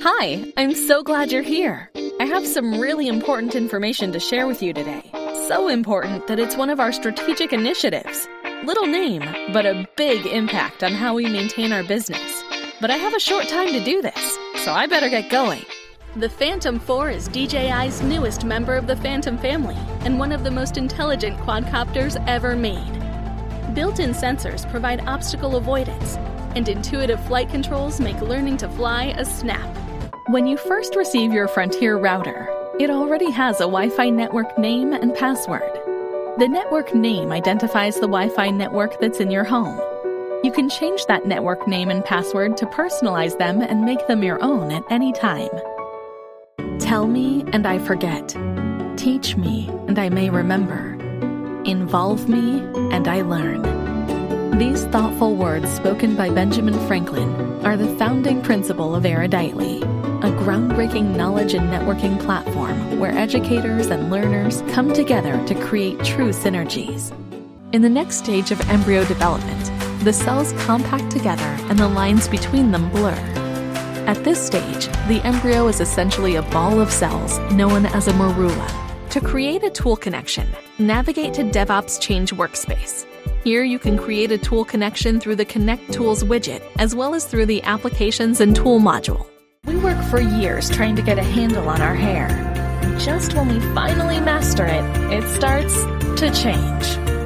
Hi, I'm so glad you're here. I have some really important information to share with you today. So important that it's one of our strategic initiatives. Little name, but a big impact on how we maintain our business. But I have a short time to do this, so I better get going. The Phantom 4 is DJI's newest member of the Phantom family and one of the most intelligent quadcopters ever made. Built-in sensors provide obstacle avoidance, and intuitive flight controls make learning to fly a snap. When you first receive your Frontier router, it already has a Wi-Fi network name and password. The network name identifies the Wi-Fi network that's in your home. You can change that network name and password to personalize them and make them your own at any time. Tell me and I forget. Teach me and I may remember. Involve me and I learn. These thoughtful words spoken by Benjamin Franklin are the founding principle of Eruditely, a groundbreaking knowledge and networking platform where educators and learners come together to create true synergies. In the next stage of embryo development, the cells compact together and the lines between them blur. At this stage, the embryo is essentially a ball of cells known as a morula. To create a tool connection, navigate to DevOps Change Workspace. Here you can create a tool connection through the Connect Tools widget, as well as through the Applications and Tool module. We work for years trying to get a handle on our hair. And just when we finally master it, it starts to change.